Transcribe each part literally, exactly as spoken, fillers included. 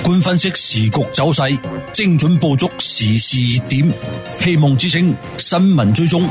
觀分析時局走勢，精準捕捉時事熱點。希望之聲新聞追蹤。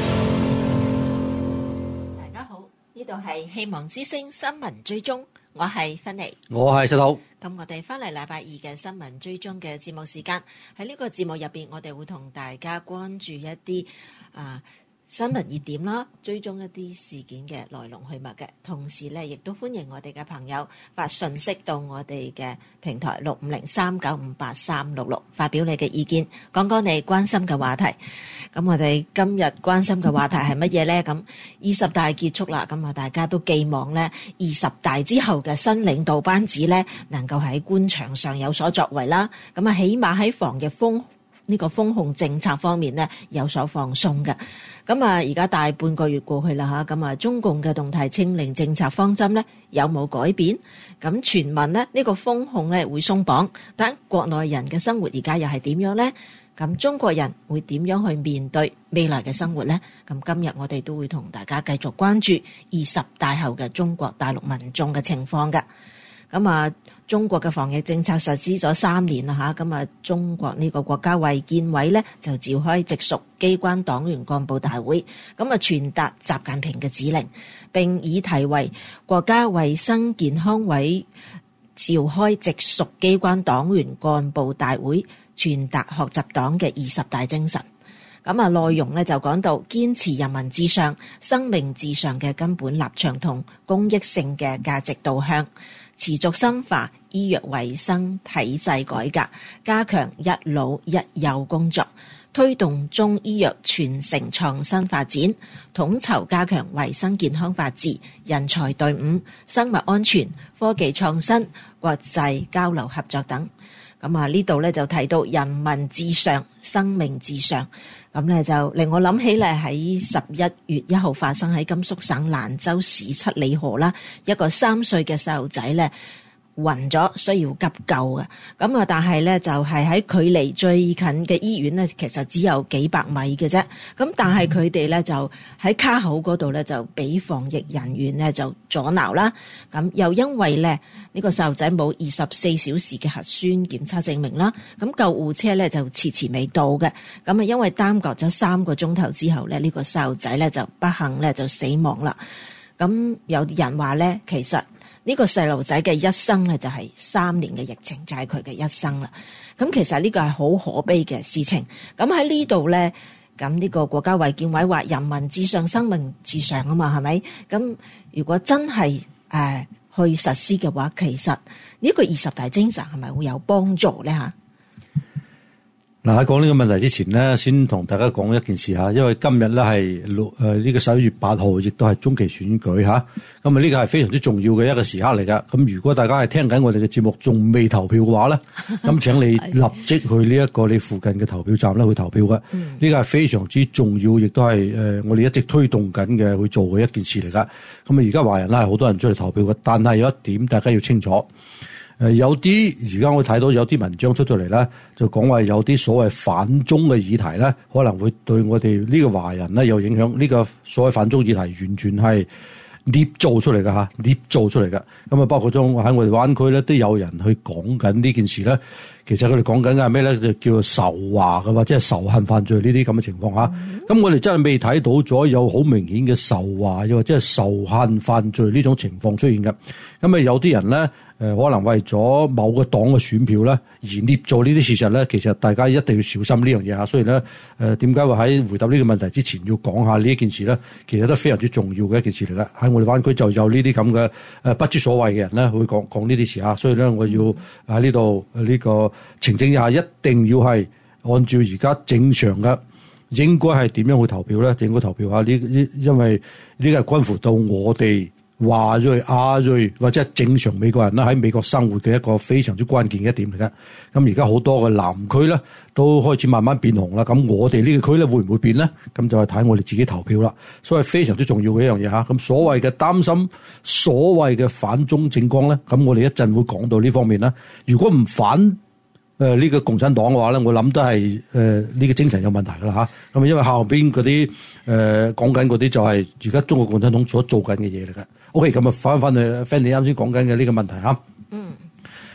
大家好，呢度係希望之聲新聞追蹤，我係芬妮， 我係石頭。 咁我哋翻嚟禮拜二嘅新聞追蹤嘅節目時間，喺呢個節目入邊，我哋會同大家關注一啲啊。新聞熱點啦，追蹤一啲事件嘅來龍去脈嘅，同時咧亦都歡迎我哋嘅朋友發信息到我哋嘅平台六五零三九五八三六六，發表你嘅意見，講講你關心嘅話題。咁我哋今日關心嘅話題係乜嘢呢？咁二十大結束啦，咁啊大家都寄望咧二十大之後嘅新領導班子咧能夠喺官場上有所作為啦。咁啊起碼喺防疫風呢個封控政策方面咧有所放鬆嘅。咁啊，而家大半個月過去啦嚇，咁啊，中共嘅動態清零政策方針咧有冇改變？咁傳聞咧呢個封控咧會鬆綁，但國內人嘅生活而家又係點樣咧？咁中國人會點樣去面對未來嘅生活咧？咁今日我哋都會同大家繼續關注二十大後嘅中國大陸民眾嘅情況嘅。咁啊，中國嘅防疫政策實施咗三年啦嚇，咁啊，中國呢個國家衛健委咧就召開直屬機關黨員幹部大會，咁啊傳達習近平嘅指令，並以題為國家衛生健康委召開直屬機關黨員幹部大會，傳達學習黨嘅二十大精神。咁啊，內容咧就講到堅持人民至上、生命至上嘅根本立場同公益性嘅價值導向。持續深化醫藥衛生體制改革，加強一老一幼工作，推動中醫藥傳承創新發展，統籌加強衛生健康法治、人才隊伍、生物安全、科技創新、國際交流合作等。咁啊，呢度咧就提到人民至上、生命至上，咁咧就令我諗起咧喺十一月一號發生喺甘肅省蘭州市七里河啦，一個三歲嘅細路仔咧暈咗，需要急救嘅。咁啊，但係咧就係喺距離最近嘅醫院咧，其實只有幾百米嘅啫。咁但係佢哋咧就喺卡口嗰度咧就俾防疫人員咧就阻撓啦。咁又因為咧呢個細路仔冇二十四小時嘅核酸檢測證明啦，咁救護車咧就遲遲未到嘅。咁啊，因為耽擱咗三個鐘頭之後咧，呢個細路仔咧就不幸咧就死亡啦。咁有人話咧，其實呢個細路仔嘅一生咧就係三年嘅疫情就係佢嘅一生啦。咁其實呢個係好可悲嘅事情。咁喺呢度咧，咁呢個國家衛健委話人民至上、生命至上啊嘛，係咪？咁如果真係誒、呃、去實施嘅話，其實呢個二十大精神係咪會有幫助咧嚇？ 嗱，喺講呢個問題之前咧，先同大家講一件事嚇，因為今日咧係六誒呢個十一月八號，亦都係中期選舉嚇。咁啊，呢個係非常之重要嘅一個時刻嚟㗎。咁如果大家係聽緊我哋嘅節目，仲未投票嘅話咧，咁請你立即去呢一個你附近嘅投票站咧去投票嘅。呢個係非常之重要，亦都係誒我哋一直推動緊嘅去做嘅一件事嚟㗎。咁啊，而家華人咧係好多人出嚟投票嘅，但係有一點大家要清楚。誒有啲而家我睇到有啲文章出咗嚟咧，就講話有啲所謂反中嘅議題咧，可能會對我哋呢個華人咧有影響。呢個所謂反中議題完全係捏造出嚟嘅嚇，捏造出嚟嘅。咁啊，包括中喺我哋灣區咧，都有人去講緊呢件事咧。其實佢哋講緊嘅係咩咧？就叫做仇華嘅，或者係仇恨犯罪呢啲咁嘅情況嚇。咁、嗯、我哋真係未睇到咗有好明顯嘅仇華，又或者係仇恨犯罪呢種情況出現嘅。咁啊，有啲人咧。誒可能為咗某個黨嘅選票咧而捏造呢啲事實咧，其實大家一定要小心呢樣嘢嚇。所以咧，誒點解會喺回答呢個問題之前要講下呢一件事咧？其實都非常之重要嘅一件事嚟嘅。喺我哋灣區就有呢啲咁嘅誒不知所謂嘅人咧，會講講呢啲事嚇。所以咧，我要喺呢度呢個澄清一下，一定要係按照而家正常嘅應該係點樣去投票咧？應該投票下呢呢，因為呢個係關乎到我哋。華裔、亞裔或者係正常美國人啦，喺美國生活嘅一個非常之關鍵嘅一點嚟嘅。咁而家好多嘅南區咧都開始慢慢變紅啦。咁我哋呢個區咧會唔會變咧？咁就係睇我哋自己投票啦。所以非常之重要嘅一樣嘢嚇。咁所謂嘅擔心，所謂嘅反中政綱咧，咁我哋一陣會講到呢方面啦。如果唔反誒呢、呃這個共產黨嘅話咧，我諗都係誒呢個精神有問題噶啦嚇。咁因為後邊嗰啲誒講緊嗰啲就係而家中國共產黨所做緊嘅嘢嚟嘅。O K， 咁啊，翻翻去 Fanny 啱先講緊嘅呢個問題嚇。嗯。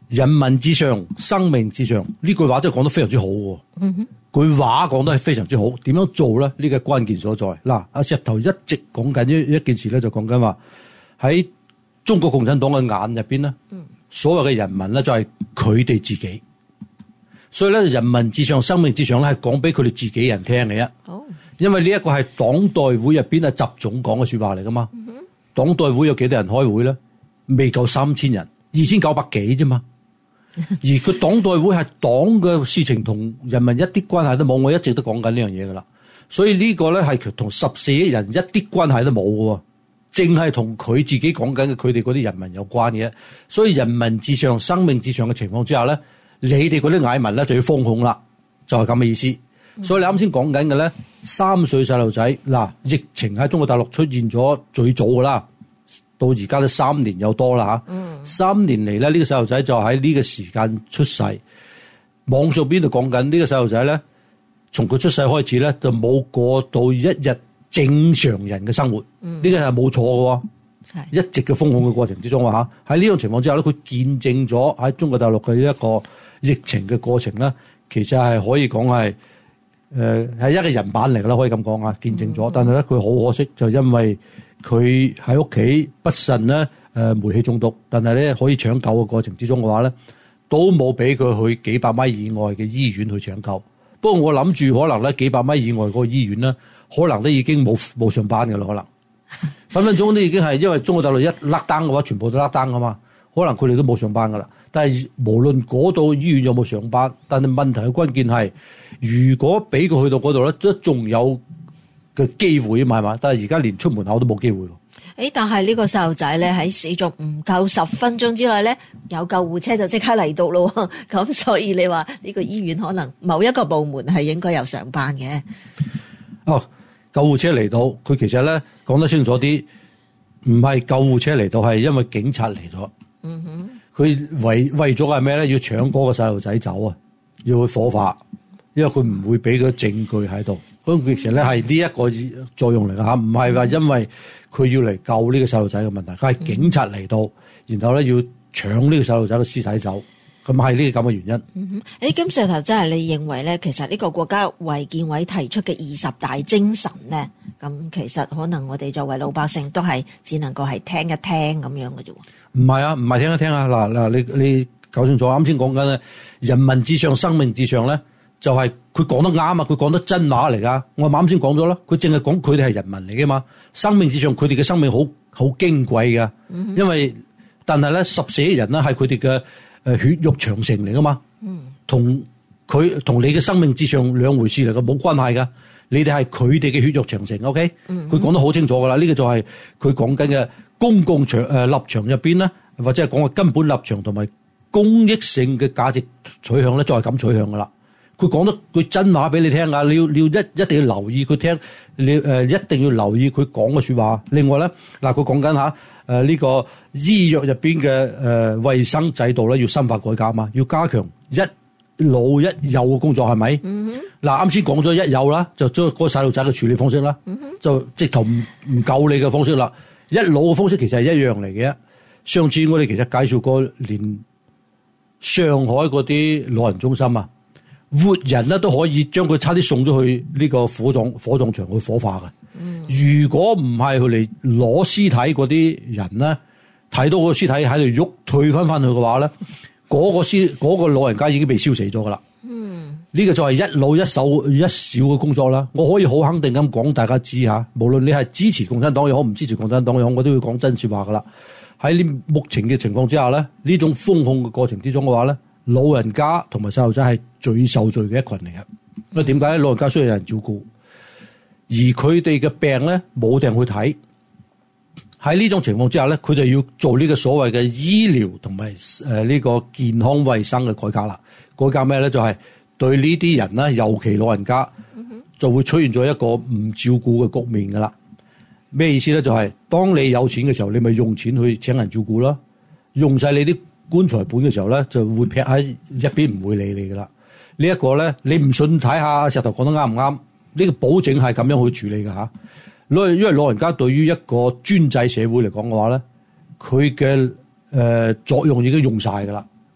人民至上，生命至上，呢句話真係講得非常之好喎。 嗯哼， 句話講得係非常之好，點樣做咧？呢個關鍵所在。嗱，阿石頭一直講緊一一件事咧，就講緊話喺中國共產黨嘅眼入邊咧，嗯、所謂嘅人民咧就係佢哋自己。所以咧，人民至上、生命至上咧，係講俾佢哋自己人聽嘅啫。 好， 因為呢一個係黨代會入邊啊，習總講嘅說話嚟噶嘛。嗯、哼黨代會有幾多人開會咧？未夠三千人，二千九百幾啫嘛。而佢黨代會係黨嘅事情，同人民一啲關係都冇。我一直都講緊呢樣嘢噶啦。所以呢個咧係同十四億人一啲關係都冇嘅，淨係同佢自己講緊嘅佢哋嗰啲人民有關嘅。所以人民至上、生命至上嘅情況之下咧。你哋嗰啲蟻民咧就要封控啦，就係咁嘅意思。嗯、所以你啱先講緊嘅咧，三歲細路仔嗱，疫情喺中國大陸出現咗最早噶啦，到而家都三年有多啦吓。嗯、三年嚟咧，呢、呢個細路仔就喺呢個時間出世。網上邊度講緊呢個細路仔咧，從佢出世開始咧就冇過到一日正常人嘅生活。呢、嗯、個係冇錯嘅。一直嘅封控嘅過程之中啊，喺呢種情況之下咧，佢見證咗喺中國大陸嘅一個疫情嘅過程咧，其實係可以講係誒係一個人版嚟噶啦，可以咁講啊，見證咗。但係咧，佢好可惜，就因為佢喺屋企不慎咧誒煤氣中毒，但係咧可以搶救嘅過程之中嘅話咧，都冇俾佢去幾百米以外嘅醫院去搶救。不過我諗住可能咧幾百米以外嗰個醫院咧，可能都已經冇冇上班嘅啦，可能。分分鐘都已經係因為中國大陸一甩單嘅話，全部都甩單噶嘛，可能佢哋都冇上班噶啦。但係無論嗰度醫院有冇上班，但係問題嘅關鍵係，如果俾佢去到嗰度咧，都仲有嘅機會啊嘛，係嘛？但係而家連出門口都冇機會咯。 誒，但係呢個細路仔咧喺死咗唔夠十分鐘之內咧，有救護車就即刻嚟到咯。咁所以你話呢個醫院可能某一個部門係應該有上班嘅。 哦。救護車嚟到，佢其實咧講得清楚啲，唔係救護車嚟到，係因為警察嚟咗。嗯哼，佢為為咗係咩咧？要搶嗰個細路仔走啊，要去火化，因為佢唔會俾個證據喺度。咁其實咧係呢一個作用嚟㗎嚇，唔係話因為佢要嚟救呢個細路仔嘅問題，佢係警察嚟到，然後咧要搶呢個細路仔嘅屍體走。咁係呢個咁嘅原因。 嗯哼，誒，咁石頭真係你認為咧，其實呢個國家衛健委提出嘅二十大精神咧，咁其實可能我哋作為老百姓都係只能夠係聽一聽咁樣嘅啫。唔係啊，唔係聽一聽啊。嗱嗱，你你搞清楚，啱先講緊咧，人民至上、生命至上咧，就係佢講得啱啊，佢講得真話嚟噶。我啱先講咗啦，佢淨係講佢哋係人民嚟嘅嘛，生命至上，佢哋嘅生命好好矜貴嘅，嗯、哼因為但係咧十四億人咧係佢哋嘅。誒，血肉長城嚟噶嘛？嗯，同佢同你嘅生命之上兩回事嚟嘅，冇關係噶。你哋係佢哋嘅血肉長城 ，OK？嗯，佢講得好清楚噶啦，呢、這個就係佢講緊嘅公共場誒、呃、立場入邊咧，或者係講嘅根本立場同埋公益性嘅價值取向咧，就係咁取向噶啦。佢講得佢真話俾你聽噶，你要你要一一定要留意佢聽，你誒、呃、一定要留意佢講嘅說話。另外咧，嗱佢講緊吓。誒，呢、呃這個醫藥入邊嘅誒衛生制度咧，要深化改革嘛，要加強一老一幼嘅工作，係咪？嗯哼。嗱，啱先講咗一幼啦，就將嗰個細路仔嘅處理方式啦，嗯、哼就直頭唔唔夠你嘅方式啦。一老嘅方式其實係一樣嚟嘅。上次我哋其實介紹過，連上海嗰啲老人中心啊，活人咧都可以將佢差啲送咗去呢個火葬火葬場去火化嘅。嗯、如果唔係佢嚟攞屍體嗰啲人咧，睇到個屍體喺度喐，退翻翻去嘅話咧，嗰、嗰個屍、嗰個老人家已經被燒死咗噶啦。嗯，呢個就係一老一少一少嘅工作啦。我可以好肯定咁講，大家知吓，無論你係支持共產黨又好，唔支持共產黨又好，我都會講真說話噶啦。喺呢目前嘅情況之下咧，呢種封控嘅過程之中嘅話咧，老人家同埋細路仔係最受罪嘅一群嚟嘅。因為點解咧？老人家需要有人照顧。而佢哋嘅病咧冇定去睇，喺呢種情況之下咧，佢就要做呢個所謂嘅醫療同埋誒呢個健康衛生嘅改革啦。改革咩咧？就係、是、對呢啲人咧，尤其老人家，就會出現咗一個唔照顧嘅局面噶啦。咩意思咧？就係、是、當你有錢嘅時候，你咪用錢去請人照顧啦。用晒你啲棺材本嘅時候咧，就會劈喺一邊，唔會理你噶啦。這個、呢一個咧，你唔信睇下石頭講得啱唔啱？呢個保證係咁樣去處理嘅嚇，因為老人家對於一個專制社會嚟講嘅話咧，佢嘅誒作用已經用晒㗎啦，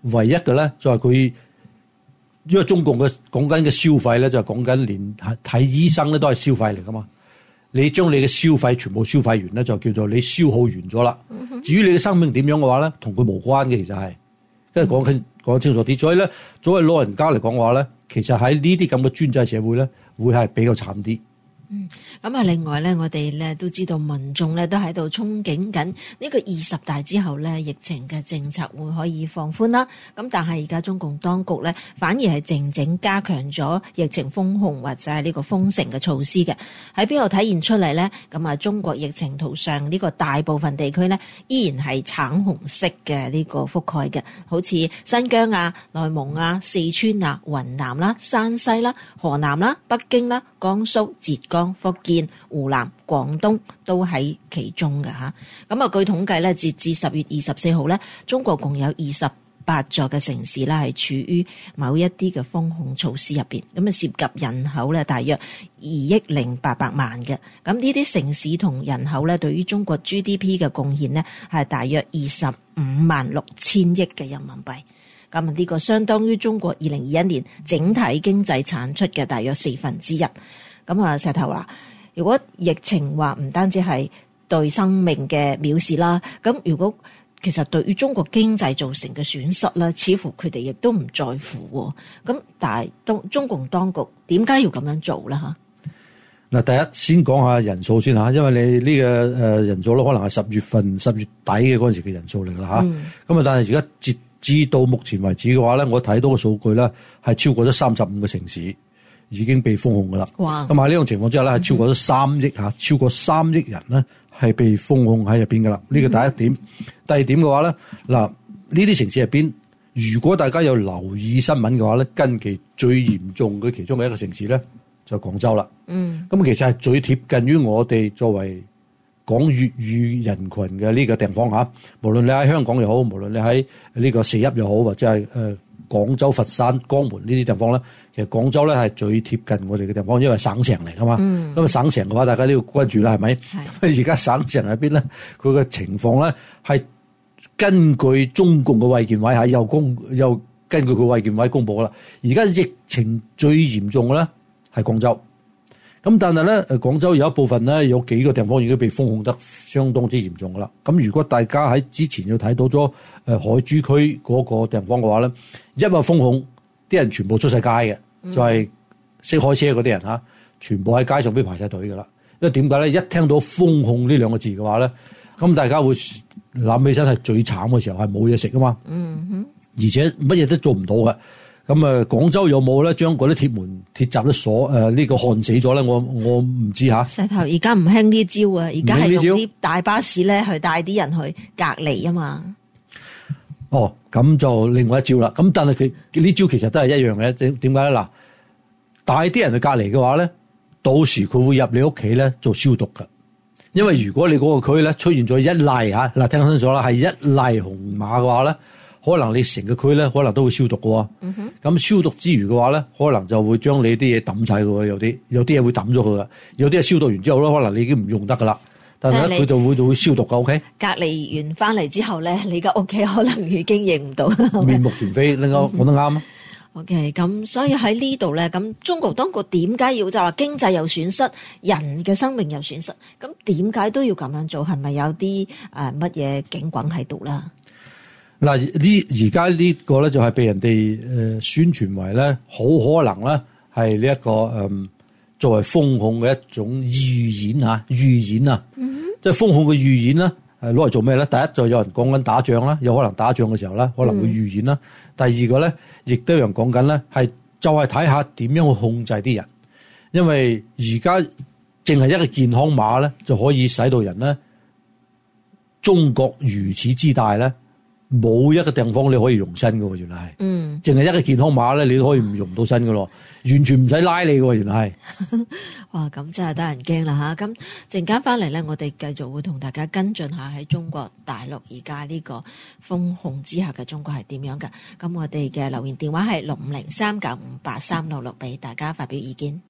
唯一嘅咧就係佢，因為中共嘅講緊嘅消費咧，就係講緊連睇醫生咧都係消費嚟噶嘛。你將你嘅消費全部消費完咧，就叫做你消耗完咗啦。嗯、至於你嘅生命點樣嘅話咧，同佢無關嘅，其實係，因為講緊講清楚啲。所以咧，作為老人家嚟講嘅話咧，其實喺呢啲咁嘅專制社會咧，會係比較慘啲。 嗯，咁啊，另外咧，我哋咧都知道民眾咧都喺度憧憬緊呢個二十大之後咧，疫情嘅政策會可以放寬啦。咁但係而家中共當局咧，反而係靜靜加強咗疫情封控或者係呢個封城嘅措施嘅。喺邊度體現出嚟咧？咁啊，中國疫情圖上呢個大部分地區咧，依然係橙紅色嘅呢個覆蓋嘅，好似新疆啊、內蒙啊、四川啊、雲南啦、山西啦、河南啦、北京啦、江蘇、浙江、福建、湖南、廣東都喺其中嘅吓。咁啊，據統計咧，截至十月二十四號咧，中國共有二十八座嘅城市啦，係處於某一啲嘅封控措施入邊。咁啊，涉及人口咧大約二億零八百萬嘅。咁呢啲城市同人口咧，對於中國 G D P 嘅貢獻呢，係大約二十五萬六千億嘅人民幣。咁啊，呢個相當於中國二零二一年整體經濟產出嘅大約四分之一。咁啊，石頭話，如果疫情話唔單止係對生命嘅藐視啦，咁如果其實對於中國經濟造成嘅損失咧，似乎佢哋亦都唔在乎。咁但係當中共當局點解要咁樣做咧？嚇嗱，第一先講下人數先嚇，因為你呢個誒人數咧，可能係十月份、十月底嘅嗰陣時嘅人數嚟㗎啦嚇。咁啊、嗯，但係而家截至到目前為止嘅話咧，我睇到嘅數據咧係超過咗三十五個城市已經被封控噶啦。哇！咁喺呢種情況之下咧，係超過咗三億嚇，超過三億人咧係被封控喺入邊噶啦。呢個第一點。嗯、第二點嘅話咧，嗱呢啲城市入邊，如果大家有留意新聞嘅話咧，近期最嚴重嘅其中嘅一個城市咧就係廣州啦。嗯。咁其實係最貼近於我哋作為講粵語人群嘅呢個地方嚇。無論你喺香港又好，無論你喺呢個四邑又好，或者係誒。呃廣州、佛山、江門呢啲地方咧，其實廣州咧係最貼近我哋嘅地方，因為省城嚟噶嘛。咁啊、嗯、省城嘅話，大家都要關注啦，係咪？而家省城入邊咧，佢嘅情況咧係根據中共嘅衛健委係又公又根據佢衛健委公佈啦。而家疫情最嚴重嘅咧係廣州。咁但係咧，誒廣州有一部分咧，有幾個地方已經被封控得相當之嚴重噶啦。咁如果大家喺之前要睇到咗誒海珠區嗰個地方嘅話咧，一話封控，啲人全部出晒街嘅，就係識開車嗰啲人嚇，全部喺街上邊排晒隊噶啦。因為點解咧？一聽到封控呢兩個字嘅話咧，咁大家會諗起身係最慘嘅時候係冇嘢食噶嘛。嗯哼，而且乜嘢都做唔到嘅。咁啊，廣州有冇咧將嗰啲鐵門、鐵閘都鎖誒、呃這個、呢個焊死咗咧？我我唔知嚇。石頭而家唔興呢招啊，而家係用啲大巴士咧去帶啲人去隔離啊嘛。 哦，咁就另外一招啦。咁但係佢呢招其實都係一樣嘅。點點解咧？嗱，帶啲人去隔離嘅話咧，到時佢會入你屋企咧做消毒㗎。因為如果你嗰個區咧出現咗一例嚇，嗱聽清楚啦，係一例紅碼嘅話咧。可能你成個區咧，可能都會消毒嘅喎。咁、嗯、哼消毒之餘嘅話咧，可能就會將你啲嘢抌晒嘅喎。有啲有啲嘢會抌咗佢嘅，有啲係消毒完之後咧，可能你已經唔用得嘅啦。但係咧，佢就會會消毒嘅。O K。隔離完翻嚟之後咧，你嘅屋企可能已經認唔到，面目全非。你講講得啱啊。 O K。咁所以喺呢度咧，咁中國當局點解要就話經濟有損失，人嘅生命有損失？咁點解都要咁樣做？係咪有啲誒乜嘢警棍喺度啦？ 嗱，呢而家呢個咧就係被人哋誒宣傳為咧，好可能咧係呢一個誒作為封控嘅一種預演嚇，預演啊，嗯、哼即係封控嘅預演啦，係攞嚟做咩咧？第一就有人講緊打仗啦，有可能打仗嘅時候咧可能會預演啦。嗯、第二個咧，亦都有人講緊咧，係就係睇下點樣去控制啲人，因為而家淨係一個健康碼咧就可以使到人咧，中國如此之大咧。冇一個地方你可以容身嘅，原來係，嗯，淨係一個健康碼咧，你都可以唔容到身嘅咯，完全唔使拉你嘅，原來係。 哇，咁真係得人驚啦吓！咁陣間翻嚟咧，我哋繼續會同大家跟進下喺中國大陸而家呢個封控之下嘅中國係點樣嘅。咁我哋嘅留言電話係六五零三九五八三六六，俾大家發表意見。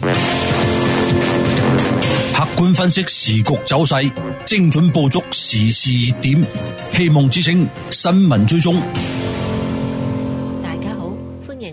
客觀分析時局走勢，精準捕捉時事熱點，希望之聲新聞追蹤。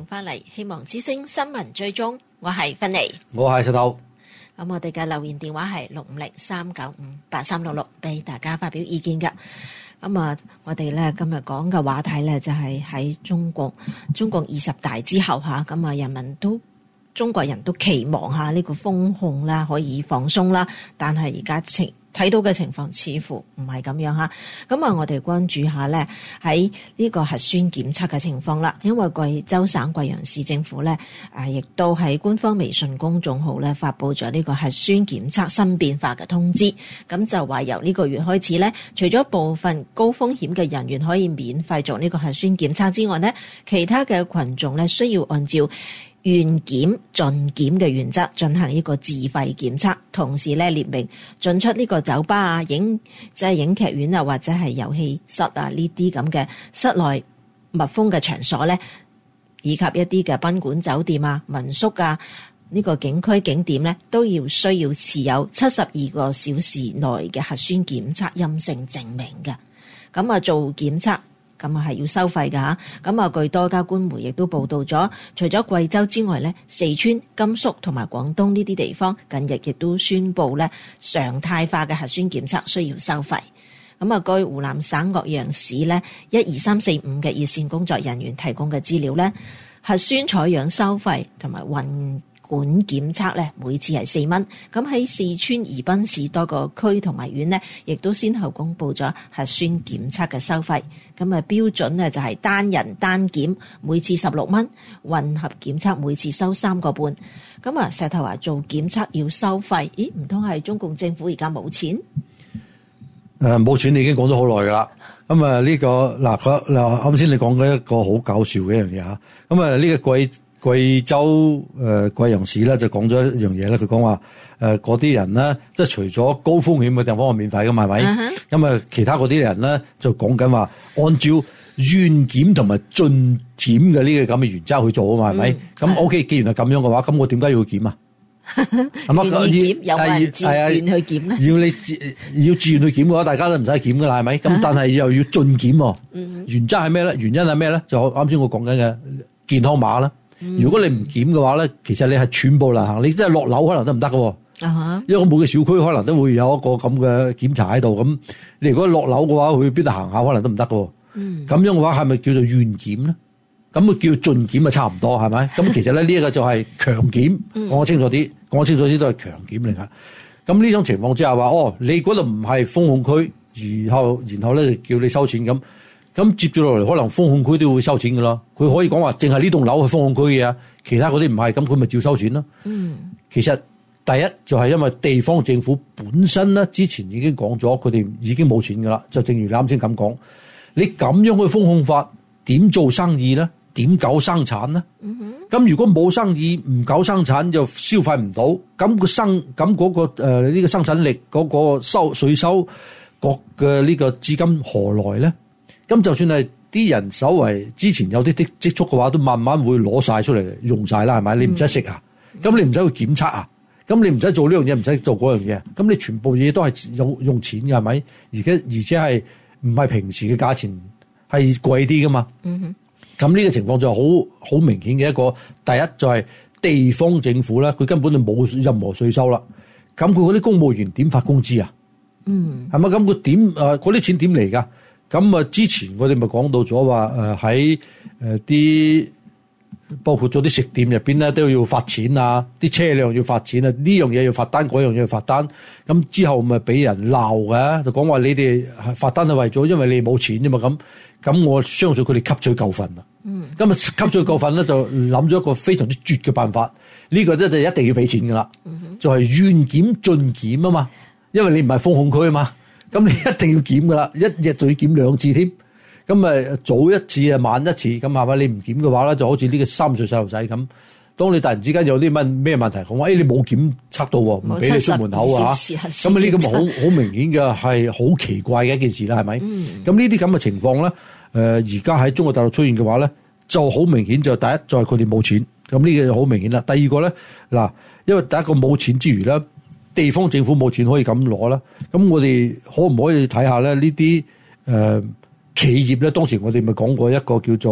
迎翻嚟希望之聲新聞追蹤，我係芬妮， 我係石頭。 咁我哋嘅留言電話係六五零三九五八三六六，俾大家發表意見㗎。咁啊，我哋咧今日講嘅話題咧就係喺中國中國二十大之後吓，咁啊人民都中國人都期望下呢個封控啦可以放鬆啦，但係而家情睇到嘅情況似乎唔係咁樣吓。咁啊，我哋關注下咧喺呢個核酸檢測嘅情況啦。因為貴州省貴陽市政府咧啊，亦都喺官方微信公眾號咧發佈咗呢個核酸檢測新變化嘅通知。咁就話由呢個月開始咧，除咗部分高風險嘅人員可以免費做呢個核酸檢測之外咧，其他嘅群眾咧需要按照願檢盡檢嘅原則進行呢個自費檢測，同時咧列明進出呢個酒吧啊、影即係影劇院啊或者係遊戲室啊呢啲咁嘅室內密封嘅場所咧，以及一啲嘅賓館、酒店啊、民宿啊呢個景區景點咧，都要需要持有七十二個小時內嘅核酸檢測陰性證明嘅。咁啊做檢測。咁啊係要收費㗎嚇，咁啊據多家官媒亦都報道咗，除咗貴州之外咧，四川、甘肅同埋廣東呢啲地方近日亦都宣布咧常態化嘅核酸檢測需要收費。咁啊據湖南省岳陽市咧一二三四五嘅熱線工作人員提供嘅資料咧，核酸採樣收費同埋運管檢測咧，每次係四蚊。咁喺四川宜賓市多個區同埋縣呢，亦都先後公布咗核酸檢測嘅收費。咁啊標準呢就係單人單檢每次十六蚊，混合檢測每次收三個半。咁啊石頭話做檢測要收費，咦唔通係中共政府而家冇錢？ 誒冇錢你已經講咗好耐㗎啦。咁啊呢個嗱嗱啱先你講嘅一個好搞笑嘅一樣嘢嚇。咁啊呢個貴貴州誒貴陽市咧就講咗一樣嘢咧，佢講話誒嗰啲人咧，即係除咗高風險嘅地方係免費㗎嘛，係咪？咁啊、uh huh. 其他嗰啲人咧就講緊話按照願檢同埋盡檢嘅呢個咁嘅原則去做啊嘛，係咪？咁 O K，既然係咁樣嘅話，咁我點解要去檢啊？係嘛？ 願意檢有冇人自願去檢咧？ 要你自要自願去檢嘅話，大家都唔使檢㗎啦，係咪？咁但係又要盡檢喎。Uh huh. 原則係咩咧？原因係咩咧？就啱先我講緊嘅健康碼啦。如果你唔檢嘅話咧，其實你係寸步難行，你真係落樓可能都唔得嘅。啊哈！因為每個小區可能都會有一個咁嘅檢查喺度，咁你如果落樓嘅話，去邊度行下可能都唔得嘅。嗯，咁樣嘅話係咪叫做願檢咧？咁咪叫盡檢咪差唔多係咪？咁其實咧呢一個就係強檢，講清楚啲，講清楚啲都係強檢嚟㗎。咁呢種情況之下話，哦，你嗰度唔係封控區，然後然後咧就叫你收錢咁。咁接住落嚟，可能封控區都會收錢㗎咯。佢可以講話，淨係呢棟樓係封控區嘅，其他嗰啲唔係，咁佢咪照收錢咯。嗯，其實第一就係因為地方政府本身咧，之前已經講咗，佢哋已經冇錢㗎啦。就正如你啱先咁講，你咁樣去封控法，點做生意咧？點搞生產咧？嗯哼。咁如果冇生意，唔搞生產就消費唔到，咁個生咁嗰個誒呢個生產力嗰個收稅收各嘅呢個資金何來咧？咁就算係啲人稍為之前有啲積積蓄嘅話，都慢慢會攞晒出嚟用晒啦，係咪？你唔使食啊，咁、嗯、你唔使去檢測啊，咁你唔使做呢樣嘢，唔使做嗰樣嘢，咁你全部嘢都係用用錢嘅，係咪？而且而且係唔係平時嘅價錢係貴啲噶嘛？嗯哼。咁呢個情況就好好明顯嘅一個，第一就係地方政府咧，佢根本就冇任何稅收啦。咁佢嗰啲公務員點發工資啊？嗯，係咪？咁佢點誒嗰啲錢點嚟㗎？咁啊，之前我哋咪講到咗話誒喺誒啲包括咗啲食店入邊咧都要發錢啊，啲車輛要發錢啊，呢樣嘢要發單，嗰樣嘢要發單。咁之後咪俾人鬧嘅，就講話你哋發單係為咗因為你冇錢啫嘛。咁咁我相信佢哋吸取教訓啦。嗯，咁啊吸取教訓咧就諗咗一個非常之絕嘅辦法。呢個咧就一定要俾錢噶啦，嗯、哼就係願檢盡檢啊嘛，因為你唔係封控區啊嘛。咁你一定要檢噶啦，一日就要檢兩次添。咁咪早一次啊，晚一次。咁係咪？你唔檢嘅話咧，就好似呢個三歲細路仔咁。當你突然之間有啲乜咩問題，講話誒你冇檢測到喎，唔俾你出門口啊嚇。咁啊呢個咪好好明顯嘅係好奇怪嘅一件事啦，係咪？咁、嗯、呢啲咁嘅情況咧，誒而家喺中國大陸出現嘅話咧，就好明顯就第一就係佢哋冇錢。咁呢個就好明顯啦。第二個咧嗱，因為第一個冇錢之餘咧。地方政府冇錢可以咁攞啦，咁我哋可唔可以睇下咧？呢啲誒企業咧，當時我哋咪講過一個叫做誒、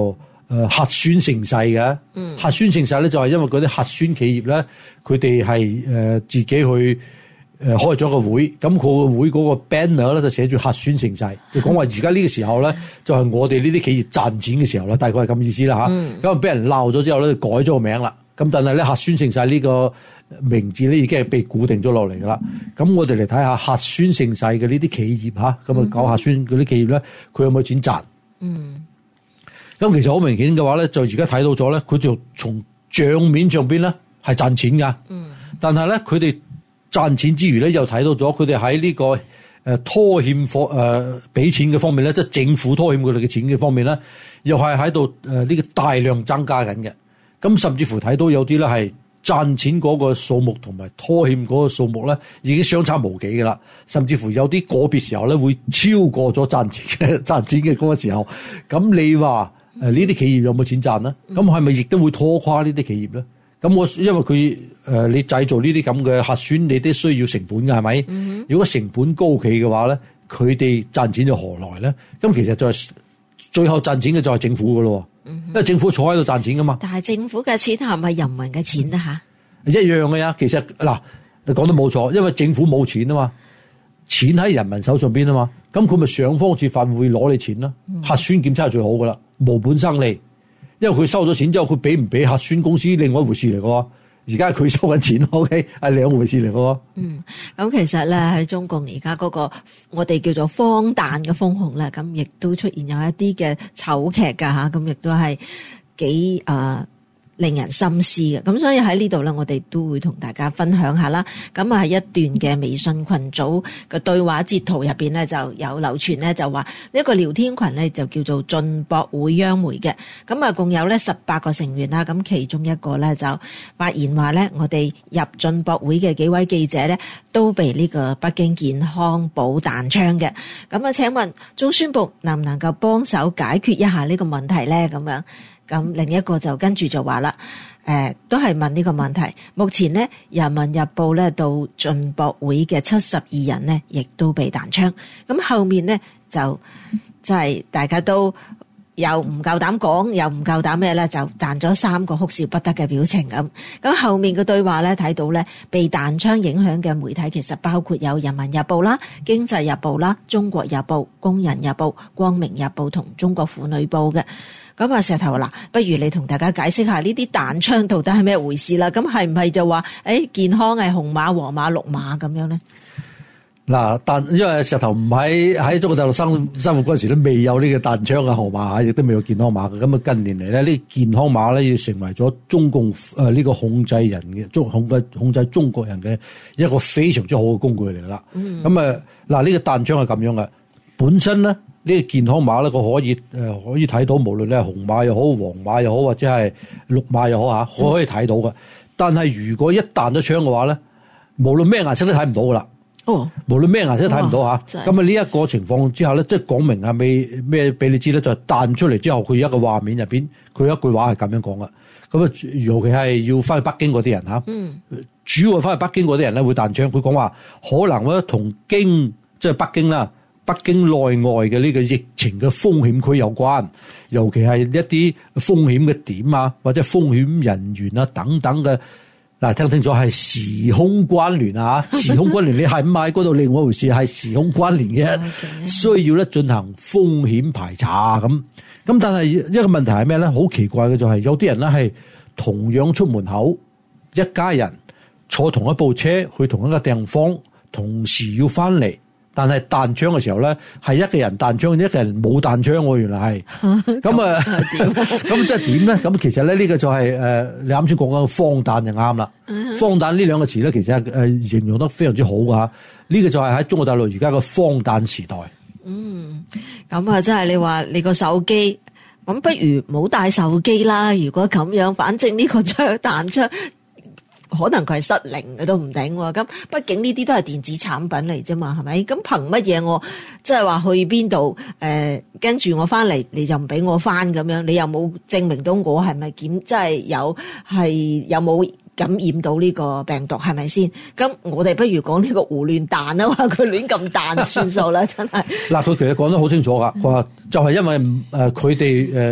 誒核酸盛世嘅。嗯、核酸盛世咧就係因為嗰啲核酸企業咧，佢哋係誒自己去誒開咗個會，咁佢個會嗰個 banner 咧就寫住核酸盛世，就講話而家呢個時候咧就係我哋呢啲企業賺錢嘅時候啦，大概係咁意思啦嚇。咁啊俾人鬧咗之後咧，就改咗個名啦。咁但係咧核酸盛世呢個名字咧已經係被固定咗落嚟噶啦。咁我哋嚟睇下核酸盛世嘅呢啲企業嚇，咁啊搞核酸嗰啲企業咧，佢有冇錢賺？嗯。咁其實好明顯嘅話咧，就而家睇到咗咧，佢就從帳面上邊咧係賺錢噶。嗯。但係咧，佢哋賺錢之餘咧，又睇到咗佢哋喺呢個誒拖欠貨誒俾錢嘅方面咧，即係政府拖欠佢哋嘅錢嘅方面咧，又係喺度誒呢個大量增加緊嘅。咁甚至乎睇到有啲咧係賺錢嗰個數目同埋拖欠嗰個數目咧，已經相差無幾㗎啦。甚至乎有啲個別時候咧，會超過咗賺錢嘅賺錢嘅嗰個時候。咁你話誒呢啲企業有冇錢賺咧？咁係咪亦都會拖垮呢啲企業咧？咁我因為佢誒、呃、你製造呢啲咁嘅核酸，你都需要成本㗎，係咪？嗯、如果成本高企嘅話咧，佢哋賺錢就何來咧？咁其實就係、是、最後賺錢嘅就係政府㗎咯。因為政府坐喺度賺錢噶嘛， 但係政府嘅錢係咪人民嘅錢啊？吓，一樣嘅呀。其實嗱，你講得冇錯，因為政府冇錢啊嘛，錢喺人民手上邊啊嘛，咁佢咪想方設法會攞你錢啦。嗯、核酸檢測係最好噶啦，無本生利，因為佢收咗錢之後，佢俾唔俾核酸公司另外一回事嚟噶。而家佢收緊錢 ，OK 係兩回事嚟噶。嗯， 咁其實咧喺中共而家嗰個我哋叫做荒誕嘅封控咧，咁亦都出現有一啲嘅醜劇噶吓，咁亦都係幾誒。呃令人深思嘅，咁所以喺呢度咧，我哋都會同大家分享下啦。咁啊，喺一段嘅微信群組嘅對話截圖入邊咧，就有流傳咧，就話呢個聊天群咧就叫做進博會央媒嘅。咁啊，共有咧十八個成員啦。咁其中一個咧就發言話咧，我哋入進博會嘅幾位記者咧，都被呢個北京健康寶彈槍嘅。咁啊，請問中宣部能唔能夠幫手解決一下呢個問題咧？咁樣。咁另一個就跟住就話啦，誒、呃、都係問呢個問題。目前呢，《人民日報》咧到進博會嘅七十二人呢，亦都被彈槍。咁後面呢，就即係、就是、大家都又唔夠膽講，又唔夠膽咩咧，就彈咗三個哭笑不得嘅表情咁。咁後面嘅對話咧，睇到咧被彈槍影響嘅媒體其實包括有《人民日報》啦、《經濟日報》啦、《中國日報》、《工人日報》、《光明日報》同《中國婦女報》嘅。咁啊，石頭嗱，不如你同大家解釋下呢啲彈槍到底係咩回事啦？咁係唔係就話，誒、哎、健康係紅碼、黃碼、綠碼咁樣咧？ 嗱，但因為石頭唔喺喺中國大陸生生活嗰陣時都未有呢個彈槍嘅號碼，亦都未有健康碼嘅。咁啊，近年嚟咧，呢健康碼咧要成為咗中共誒呢個控制人嘅中控嘅控制中國人嘅一個非常之好嘅工具嚟噶啦。咁啊、嗯，嗱呢、這個彈槍係咁樣嘅，本身咧。呢個健康碼咧，佢可以誒、呃、可以睇到，無論你係紅碼又好、黃碼又好，或者係綠碼又好嚇，佢可以睇到嘅。但係如果一彈咗槍嘅話咧，無論咩顏色都睇唔到噶啦。哦，無論咩顏色都睇唔到嚇。咁啊呢一個情況之下咧，即係講明係未咩俾你知咧，就係、是、彈出嚟之後，佢一個畫面入邊，佢一句話係咁樣講嘅。咁啊，尤其係要翻去北京嗰啲人嚇，嗯，主要翻去北京嗰啲人咧會彈槍。佢講話可能咧同京即係北京啦。北京內外嘅呢個疫情嘅風險區有關，尤其係一啲風險嘅點啊，或者風險人員啊等等嘅。嗱，聽清楚係時空關聯啊，時空關聯你係唔係嗰度另外一回事，係時空關聯嘅，Okay. 需要咧進行風險排查咁。咁但係一個問題係咩咧？好奇怪嘅就係有啲人咧係同樣出門口，一家人坐同一部車去同一個地方，同時要翻嚟。但係彈槍嘅時候咧，係一個人彈槍，一個人冇彈槍喎。原來係咁啊，咁即係點咧？咁其實咧呢個就係、是、誒、呃，你啱先講緊荒誕就啱啦。荒誕呢兩個詞咧，其實係誒形容得非常之好噶。呢、這個就係喺中國大陸而家嘅荒誕時代。嗯， 咁啊，即係你話你個手機，咁不如冇帶手機啦。如果咁樣，反正呢個槍彈槍。可能佢係失靈嘅都唔定喎，咁畢竟呢啲都係電子產品嚟啫嘛，係咪？咁憑乜嘢我即係話去邊度誒跟住我翻嚟，你就唔俾我翻咁樣？你又冇證明到我係咪檢即係有係有冇感染到呢個病毒係咪先？咁我哋不如講呢個胡亂彈啊，話佢亂咁彈算數啦，真係。 嗱，佢其實講得好清楚噶，佢話就係因為誒佢哋誒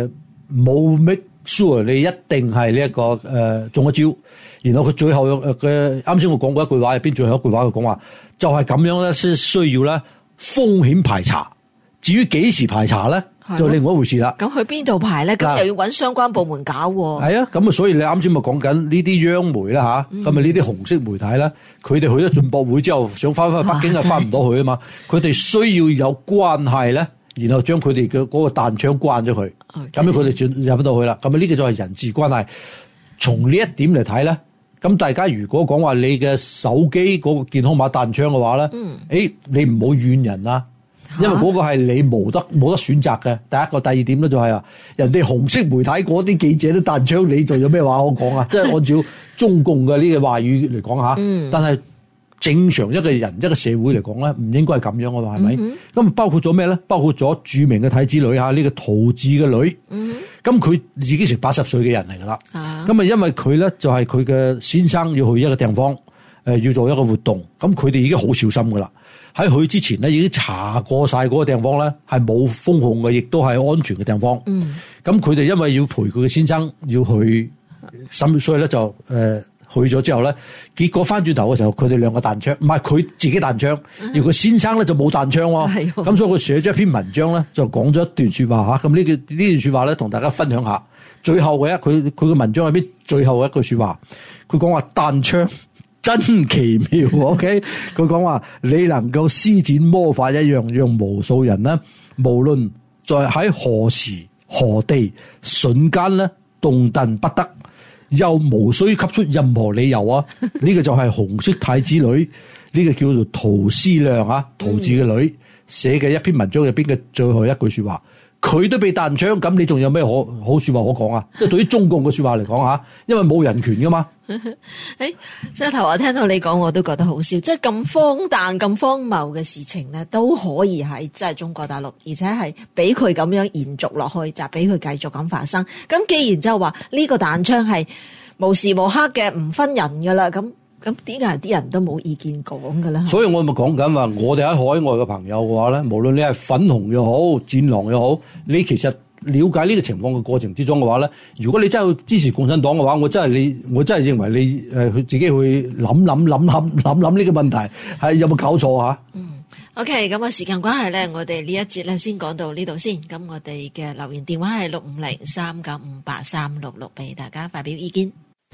冇 make sure 你一定係呢一個誒、呃、中咗招，然後佢最後嘅啱先我講過一句話入邊最後一句話佢講話就係咁樣咧，先需要咧風險排查。至於幾時排查咧，就另外一回事啦。 咁去邊度排咧？咁又要揾相關部門搞。 係啊，咁啊，所以你啱先咪講緊呢啲央媒啦吓，咁啊呢啲紅色媒體咧，佢哋去咗進博會之後，想翻翻北京啊，翻唔到去啊嘛。佢哋需要有關係咧，然後將佢哋嘅嗰個彈窗關咗佢，咁樣佢哋進入唔到去啦。咁啊呢個就係人治關係。從呢一點嚟睇咧，咁大家如果講話你嘅手機嗰個健康碼彈窗嘅話咧，嗯，誒你唔好怨人啊。因為嗰個係你冇得冇得選擇嘅，第一個，第二點咧就係啊，人哋紅色媒體嗰啲記者都彈槍，你仲有咩話好講啊？即係按照中共嘅呢個話語嚟講吓，嗯、但係正常一個人一個社會嚟講咧，唔應該係咁樣嘅嘛，係咪？咁、嗯、包括咗咩咧？包括咗著名嘅太子女吓，呢、這個陶智嘅女，咁佢、嗯、已經成八十歲嘅人嚟噶啦，咁啊因為佢咧就係佢嘅先生要去一個地方，誒要做一個活動，咁佢哋已經好小心噶啦。喺去之前咧，已經查過晒嗰個地方咧，係冇封控嘅，亦都係安全嘅地方。嗯，咁佢哋因為要陪佢嘅先生要去，所以咧就誒、呃、去咗之後咧，結果翻轉頭嘅時候，佢哋兩個彈槍，唔係佢自己彈槍，而佢先生咧就冇彈槍喎。咁、嗯、所以佢寫咗一篇文章咧，就講咗一段說話吓。咁呢句呢段說話咧，同大家分享下。最後嘅一，佢佢嘅文章入邊最後一句說話，佢講話彈槍真奇妙 ，OK？ 佢講話你能夠施展魔法一樣，讓無數人呢，無論在喺何時何地瞬間咧動彈不得，又無需給出任何理由啊！呢個就係紅色太子女，呢、這個叫做陶思亮啊，陶智嘅女寫嘅一篇文章入邊嘅最後一句說話。佢都被彈槍，咁你仲有咩好好說話可講啊？即係對於中共嘅說話嚟講吓，因為冇人權噶嘛。 誒，即係頭我聽到你講，我都覺得好笑，即係咁荒誕、咁荒謬嘅事情咧，都可以喺即係中國大陸，而且係俾佢咁樣延續落去，就俾佢繼續咁發生。咁既然就話呢個彈槍係無時無刻嘅唔分人噶啦，咁。咁點解啲人都冇意見講㗎啦？所以我咪講緊話，我哋喺海外嘅朋友嘅話咧，無論你係粉紅又好、戰狼又好，你其實了解呢個情況嘅過程之中嘅話咧，如果你真係支持共產黨嘅話，我真係你，我真係認為你誒，佢自己去諗諗諗諗諗諗呢個問題係有冇搞錯嚇？ 嗯 OK， 咁啊時間關係咧，我哋呢一節咧先講到呢度先。咁我哋嘅留言電話係六五零三九五八三六六，俾大家發表意見。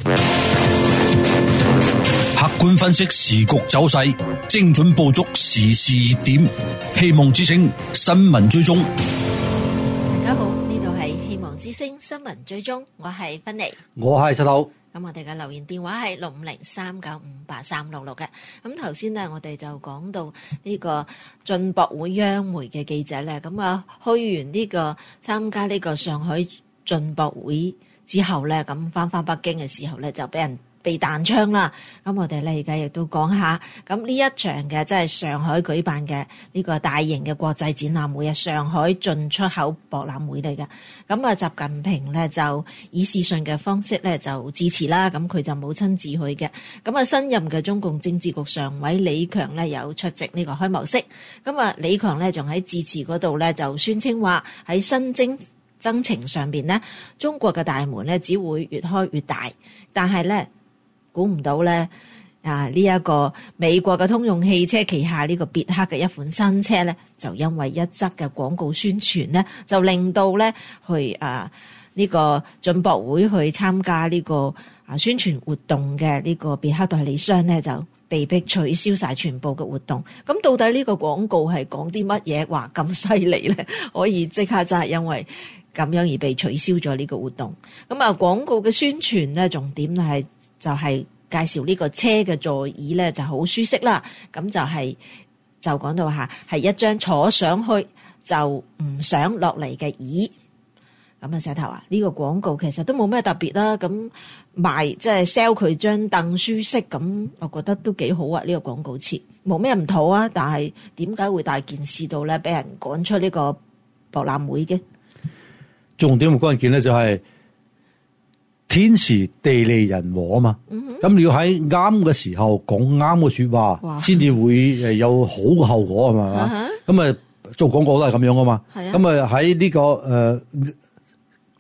客觀分析時局走勢，精準捕捉時事熱點，希望之聲新聞追蹤。 大家好，呢度係希望之聲新聞追蹤，我係芬妮， 我係石頭。 咁我哋嘅留言電話係六五零三九五八三六六嘅。咁頭先咧，我哋就講到呢個進博會央媒嘅記者咧，咁啊去完呢個參加呢個上海進博會之後咧，咁翻翻北京嘅時候咧，就俾人被彈槍啦。咁我哋咧而家亦都講下，咁呢一場嘅即係上海舉辦嘅呢個大型嘅國際展覽會啊，上海進出口博覽會嚟嘅。咁啊，習近平咧就以視訊嘅方式咧就致辭啦。咁佢就冇親自去嘅。咁啊，新任嘅中共政治局常委李強咧有出席呢個開幕式。咁啊，李強咧仲喺致辭嗰度咧就宣稱話喺新征征程上邊咧，中國嘅大門咧只會越開越大，但係咧。估唔到咧，啊呢一個美國嘅通用汽車旗下呢個別克嘅一款新車咧，就因為一則嘅廣告宣傳咧，就令到咧去啊呢個進博會去參加呢個啊宣傳活動嘅呢個別克代理商咧，就被迫取消晒全部嘅活動。咁到底呢個廣告係講啲乜嘢？話咁犀利咧，可以即刻就係因為咁樣而被取消咗呢個活動。咁啊廣告嘅宣傳咧，重點係。就係介紹呢個車嘅座椅咧就好舒適啦，咁就係、是、就講到下係一張坐上去就唔想落嚟嘅椅。咁啊，石頭啊，呢、這個廣告其實都冇咩特別啦，咁賣即係 sell 佢張凳舒適，咁我覺得都幾好啊。呢、這個廣告詞冇咩唔妥啊，但係點解會大件事到咧，俾人趕出呢個博覽會嘅？ 重點嘅關鍵咧就係、是。天時地利人和啊嘛，咁、嗯、哼你要喺啱嘅時候講啱嘅說話，先至哇會誒有好嘅後果係嘛？咁啊做廣告都係咁樣噶嘛，咁啊喺呢個誒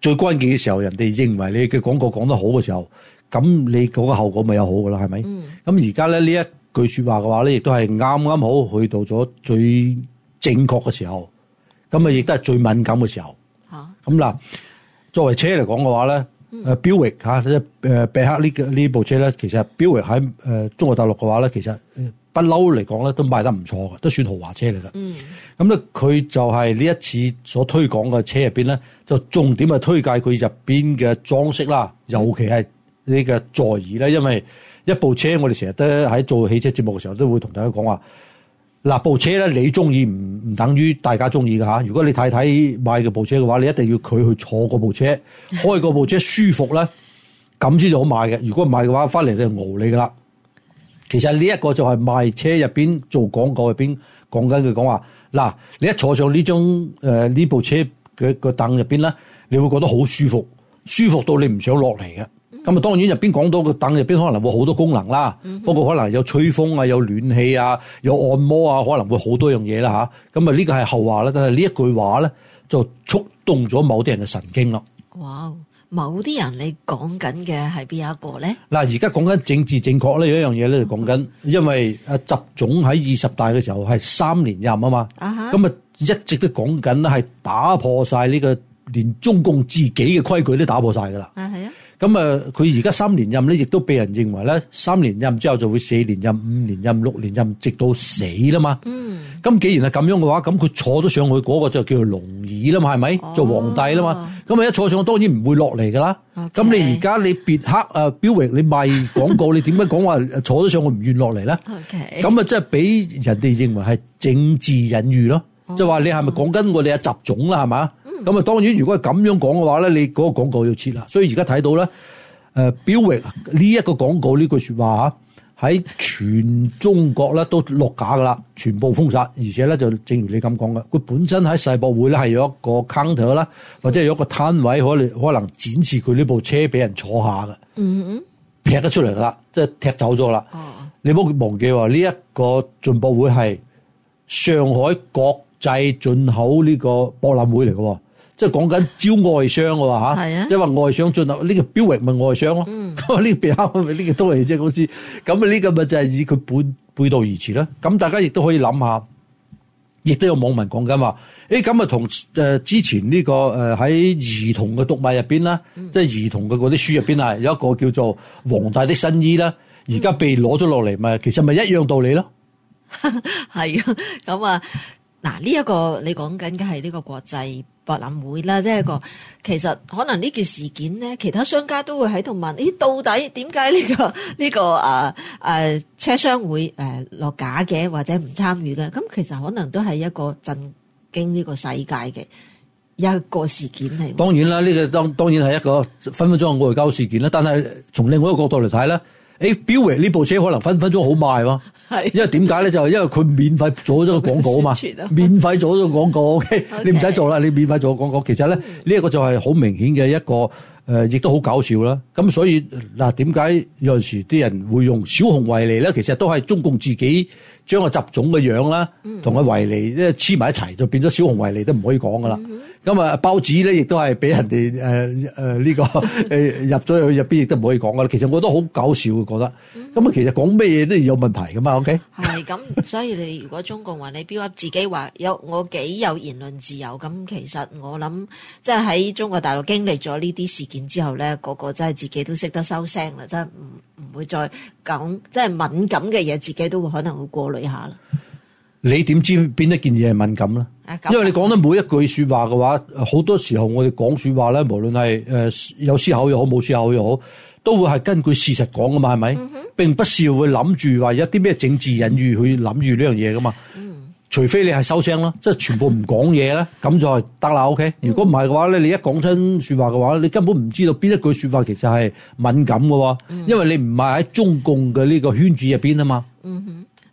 最關鍵嘅時候，人哋認為你嘅廣告講得好嘅時候，咁你嗰個後果咪有好噶啦，係咪？咁而家咧呢一句說話嘅話咧，亦都係啱啱好去到咗最正確嘅時候，咁啊亦都係最敏感嘅時候。咁嗱、啊，作為車嚟講嘅話咧，誒標域嚇，即係誒別克呢個呢部車咧，其實標域喺誒中國大陸嘅話咧，其實不嬲嚟講咧都賣得唔錯嘅，都算豪華車嚟㗎。咁咧佢就係呢一次所推廣嘅車入邊咧，就重點係推介佢入邊嘅裝飾啦，尤其係呢個座椅咧，因為一部車我哋成日都喺做汽車節目嘅時候都會同大家講話，嗱部車咧你中意唔唔等於大家中意㗎嚇。如果你太太買嘅部車嘅話，你一定要佢去坐嗰部車，開嗰部車舒服咧，咁先至好買嘅。如果唔係嘅話，翻嚟就熬你㗎啦。其實呢一個就係賣車入邊做廣告入邊講緊佢講話，嗱你一坐上呢張誒呢部車嘅個凳入邊咧，你會覺得好舒服，舒服到你唔想落嚟嘅。咁啊、嗯、當然入邊講到個凳入邊可能會好多功能啦，嗯、不過可能有吹風啊，有暖氣啊，有按摩啊，可能會好多樣嘢啦嚇。咁啊呢個係後話啦，但係呢一句話咧就觸動咗某啲人嘅神經咯。哇！ 某啲人你講緊嘅係邊一個咧？ 嗱，而家講緊政治正確咧，有一樣嘢咧就講緊，因為阿習總喺二十大嘅時候係三連任啊嘛，咁啊、uh huh. 一直都講緊係打破晒呢個連中共自己嘅規矩都打破晒噶啦。係啊、uh。咁、huh. 啊，佢而家三連任咧，亦都被人認為咧，三連任之後就會四連任、五連任、六連任，直到死啦嘛。嗯。咁既然係咁樣嘅話，咁佢坐咗上去嗰個就叫做龍椅啦嘛，係咪？做皇帝啦嘛。咁啊一坐上去當然唔會落嚟噶啦。咁 Okay. 你而家你別克啊標域你賣廣告，你點解講話坐咗上去唔願落嚟咧？咁啊即係俾人哋認為係政治隱喻咯。即係話你係咪講緊我哋阿習總啦係嘛？咁啊、嗯、當然如果係咁樣講嘅話咧，你嗰個廣告要切啦。所以而家睇到咧，誒標域呢一個廣告呢句說話吓，喺全中國咧都落架噶啦，全部封殺。而且咧就正如你咁講嘅，佢本身喺世博會咧係有一個 counter 啦，或者係有一個攤位可能可能展示佢呢部車俾人坐下嘅。嗯嗯，劈得出嚟噶啦，即係踢走咗啦。哦，你唔好忘記話呢一個進博會係上海國際進口呢個博覽會嚟嘅，即係講緊招外商嘅話吓，係啊，因為外商進口呢個標域咪外商咯，咁啊呢個別克咪呢個都係即係公司，咁啊呢個咪就係以佢背背道而馳啦。咁大家亦都可以諗下，亦都有網民講緊話，誒咁啊同誒之前呢個誒喺兒童嘅讀物入邊啦，嗯、即係兒童嘅嗰啲書入邊啊，有一個叫做《皇帝的新衣》啦，而家被攞咗落嚟，咪其實咪一樣道理咯。 係啊，咁啊。嗱，呢一個你講緊嘅係呢個國際博覽會啦，即係個其實可能呢件事件咧，其他商家都會喺度問，咦，到底點解呢個呢、呢個誒誒、啊啊、車商會誒落架嘅，或者唔參與嘅？咁其實可能都係一個震驚呢個世界嘅一個事件嚟。當然啦，呢、呢個當當然係一個分分鐘嘅外交事件啦。但係從另外一個角度嚟睇咧，誒標域呢部車可能分分鐘好賣喎。係，因為點解咧？就係因為佢免費做咗個廣告啊嘛，免費做咗個廣告 ，OK， 你唔使做啦，你免費做個廣告。其實咧，呢一個就係好明顯嘅一個誒，亦都好搞笑啦。咁所以嗱，點解有陣時啲人會用小熊維尼咧？其實都係中共自己將個習總嘅樣啦，同個維尼咧黐埋一齊，就變咗小熊維尼都唔可以講噶啦。咁啊，包子咧亦都係俾人哋誒誒呢個誒入咗去入邊，亦都唔可以講噶啦。其實我都好搞笑嘅，覺得咁啊，其實講咩嘢都有問題噶嘛。OK，係咁， 所以你如果中共話你標up自己話有我幾有言論自由，咁其實我諗即係喺中國大陸經歷咗呢啲事件之後咧，個個真係自己都識得收聲啦，真係唔唔會再講即係敏感嘅嘢，自己都會可能會過濾下啦。 你點知邊一件嘢係敏感咧？因為你講得每一句說話嘅話，好多時候我哋講說話咧，無論係誒有思考又好，冇思考又好，都會係根據事實講噶嘛，係咪？嗯、哼並不是會諗住話有啲咩政治隱喻去諗住呢樣嘢噶嘛。嗯、除非你係收聲咯，即係全部唔講嘢咧，咁就係得啦。OK，如果唔係嘅話咧，你一講親說話嘅話，你根本唔知道邊一句說話其實係敏感嘅，嗯、因為你唔係喺中共嘅呢個圈子入邊啊嘛。嗯哼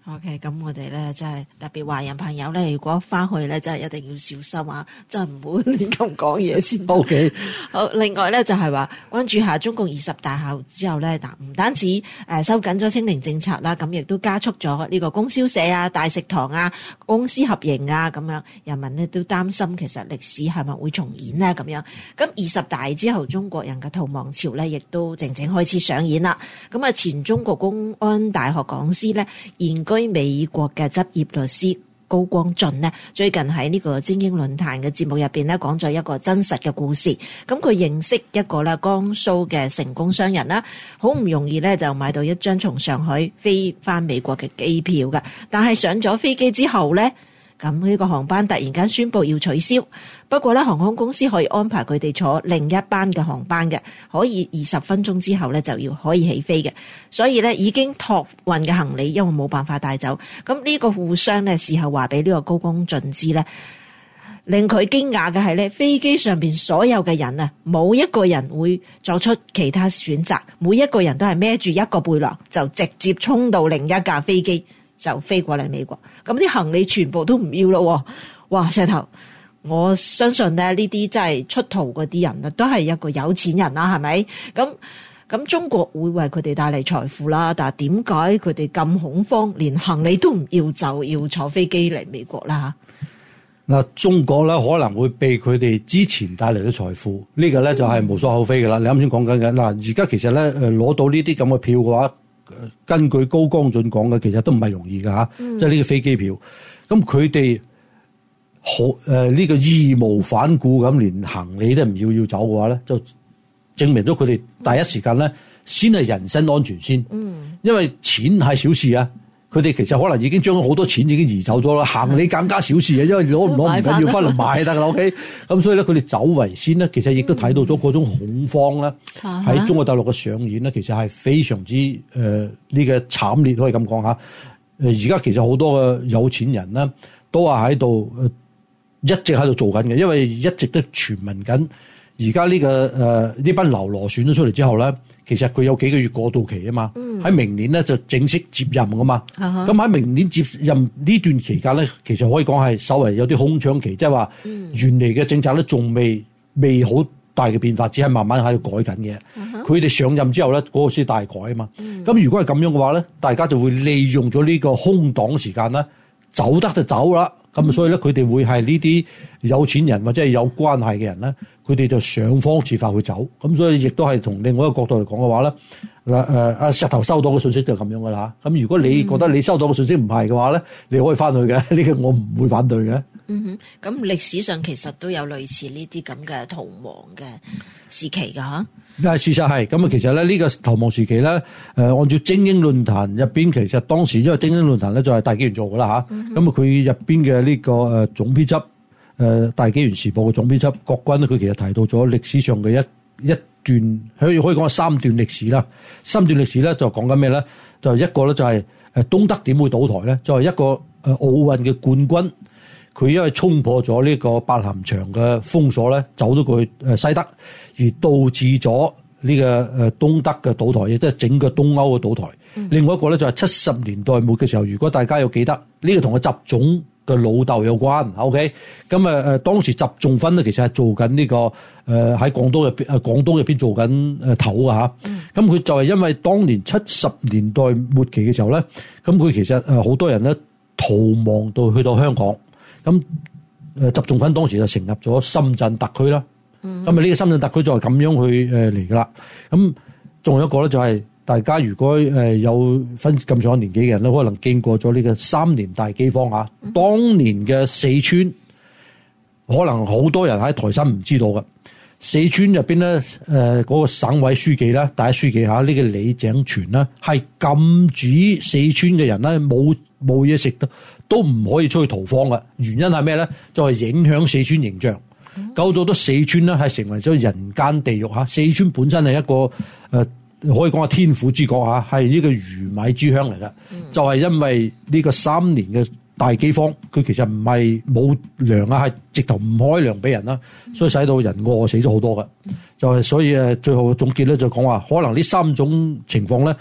OK， 咁我哋咧真係特別華人朋友咧，如果翻去咧真係一定要小心啊，真係唔好亂咁講嘢先。 OK， 好，另外咧就係話關注下中共二十大後之後咧，嗱唔單止誒收緊咗清零政策啦，咁亦都加速咗呢個供銷社啊、大食堂啊、公私合營啊咁樣，人民咧都擔心其實歷史係咪會重演呢？咁樣。咁二十大之後，中國人嘅逃亡潮咧，亦都靜靜開始上演啦。咁啊，前中國公安大學講師咧，現居美國嘅執業律師高光進呢，最近喺呢個精英論壇嘅節目入邊咧，講咗一個真實嘅故事。咁佢認識一個咧江蘇嘅成功商人啦，好唔容易咧就買到一張從上海飛翻美國嘅機票㗎，但係上咗飛機之後咧，咁呢個航班突然間宣布要取消，不過咧航空公司可以安排佢哋坐另一班嘅航班嘅，可以二十分鐘之後咧就要可以起飛嘅，所以咧已經託運嘅行李因為冇辦法帶走，咁呢個富商咧事後話俾呢個高光進知咧，令佢驚訝嘅係咧飛機上邊所有嘅人啊，冇一個人會作出其他選擇，每一個人都係孭住一個背囊就直接衝到另一架飛機就飛過嚟美國，咁啲行李全部都唔要咯，哇！石頭，我相信咧呢啲真係出逃嗰啲人啊，都係一個有錢人啦，係咪？咁咁中國會為佢哋帶嚟財富啦，但係點解佢哋咁恐慌，連行李都唔要就要坐飛機嚟美國啦？ 嗱，中國咧可能會被佢哋之前帶嚟嘅財富，呢個咧就係無所厚非嘅啦。你啱先講緊嘅嗱，而家其實咧誒攞到呢啲咁嘅票嘅話，根據高光進講嘅，其實都唔係容易㗎吓，即係呢個飛機票。咁佢哋好誒呢個義無反顧咁，連行李都唔要要走嘅話咧，就證明咗佢哋第一時間咧先係人身安全先。嗯，因為錢係小事啊。佢哋其實可能已經將好多錢已經移走咗啦，行李更加小事啊，因為攞唔攞唔緊要，翻嚟買得啦。OK，咁所以咧，佢哋走為先咧，其實亦都睇到咗嗰種恐慌咧，喺、嗯、中國大陸嘅上演咧，其實係非常之誒呢個慘烈，可以咁講吓。誒而家其實好多嘅有錢人咧，都係喺度誒一直喺度做緊嘅，因為一直都傳聞緊。而家呢個誒呢、呃、班流羅選咗出嚟之後咧，其實佢有幾個月過渡期啊嘛，喺、嗯、明年咧就正式接任噶嘛。咁、uh、喺 -huh. 明年接任呢段期間咧，其實可以講係稍微有啲空窗期，即係話原嚟嘅政策咧仲未未好大嘅變化，只係慢慢喺度改緊嘅。佢、uh、哋 -huh. 上任之後咧，嗰、那個先大改啊嘛。咁、uh、如果係咁樣嘅話咧，大家就會利用咗呢個空檔時間咧，走得就走啦。咁、嗯、所以咧，佢哋會係呢啲有錢人或者係有關係嘅人咧，佢哋就想方設法去走。咁所以亦都係從另外一個角度嚟講嘅話咧，嗱誒阿石頭收到嘅信息就係咁樣噶啦。咁如果你覺得你收到嘅信息唔係嘅話咧，你可以翻去嘅，呢個我唔會反對嘅。 嗯哼，咁歷史上其實都有類似呢啲咁嘅逃亡嘅時期㗎嚇。 啊，事實係咁啊，其實咧呢個逃亡時期咧，誒、呃、按照精英論壇入邊，其實當時因為精英論壇咧就係大紀元做㗎啦嚇，咁啊佢入邊嘅呢個誒總編輯誒、呃、大紀元時報嘅總編輯郭軍咧，佢其實提到咗歷史上嘅一一段，可以可以講係三段歷史啦。三段歷史咧就講緊咩咧？就一個咧就係誒東德點會倒台咧？就係、是、一個誒奧運嘅冠軍。佢因為衝破咗呢個白岩牆嘅封鎖咧，走咗過去誒西德，而導致咗呢個誒東德嘅倒台，亦都係整個東歐嘅倒台。嗯、另外一個咧就係七十年代末嘅時候，如果大家有記得，呢、呢個同個習總嘅老豆有關。OK，咁啊誒當時習仲勳咧其實係做緊呢、呢個誒喺廣東入邊誒廣東入邊做緊誒頭㗎嚇。咁佢就係因為當年七十年代末期嘅時候咧，咁佢其實誒好多人咧逃亡到去到香港。咁誒習仲勳當時就成立咗深圳特區啦。咁啊呢個深圳特區就係咁樣去誒嚟噶啦。咁仲有一個咧就係大家如果誒有分咁上下年紀嘅人咧，可能經過咗呢個三年大饑荒啊。當年嘅四川，可能好多人喺台山唔知道嘅。四川入邊咧誒嗰個省委書記咧，第一書記嚇呢個李井泉咧，係禁止四川嘅人咧冇冇嘢食得。都唔可以出去逃荒嘅，原因係咩咧？就係、是、影響四川形象，搞到都四川咧係成為咗人間地獄嚇。四川本身係一個誒、呃、可以講係天府之國嚇，係呢個魚米之鄉嚟嘅、嗯。就係、是、因為呢個三年嘅大饑荒，佢其實唔係冇糧啊，係直頭唔開糧俾人啦，所以使到人餓死咗好多嘅。就係、是、所以誒，最後總結咧就講話，可能呢三種情況咧。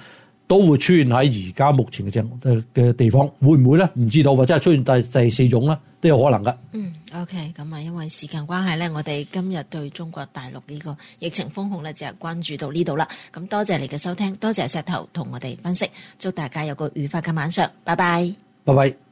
都會出現喺而家目前嘅正嘅地方，會唔會咧？唔知道，或者係出現第第四種咧，都有可能噶。 嗯 ，OK， 咁啊，因為時間關係咧，我哋今日對中國大陸呢個疫情封控咧，就係關注到呢度啦。咁多謝你嘅收聽，多謝石頭同我哋分析，祝大家有個愉快嘅晚上，拜拜， 拜拜。